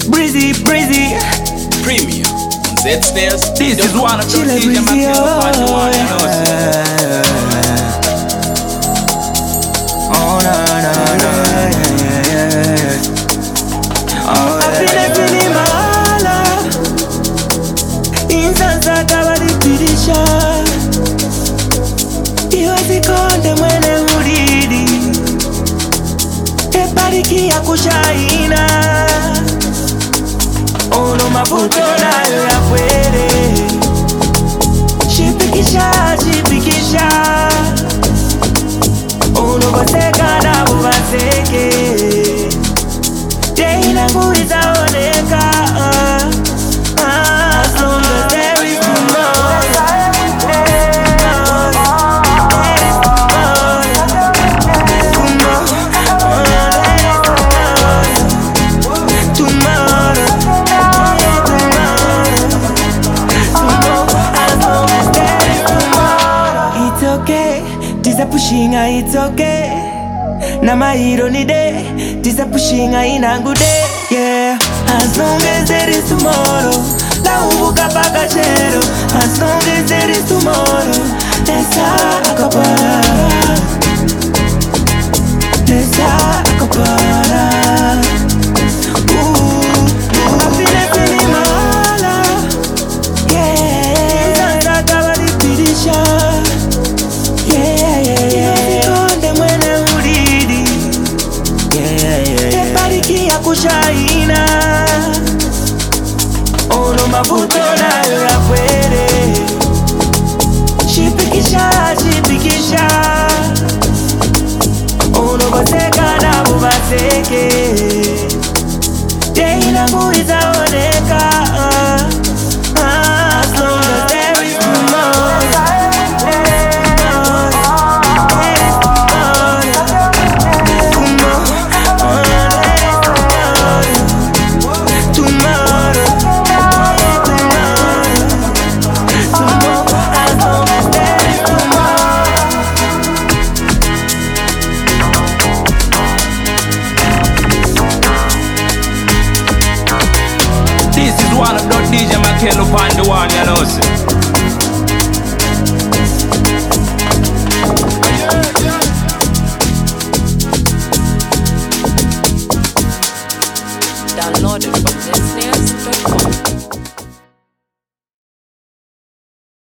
Breezy, breezy. Premium on Z-Snares. This is one of the DJ Mackay on the one, you know. Oh, na, na, na, yeah. Oh, happiness in Imala. Insansa tabadipirisha. Iwezi konde mwene huridi. Epariki ya kushaina. Ono mafuto nayo ya kwere. Shipikisha. Ono baseka na bubaseke. Day langu itaoneka. As long as there is pushinga, it's okay. Na mahiro ni day. Tisa pushinga inangu day. Yeah. As long as there is tomorrow. La ubuka paka chero. As long as there is tomorrow. Nesa akapara. Nesa akapara. Happiness in Imala. Yeah. Insansa tabadipirisha. Kushaina. Ono mafuto nayo ya kwere. Shipikisha. Ono baseka na bubaseke. Day langu itaoneka. As long as there is tomorrow. This is one of the DJ Mackay upon the one, you know.